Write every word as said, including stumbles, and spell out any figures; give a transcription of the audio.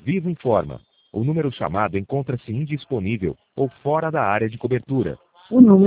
Vivo informa. O número chamado encontra-se indisponível ou fora da área de cobertura. O número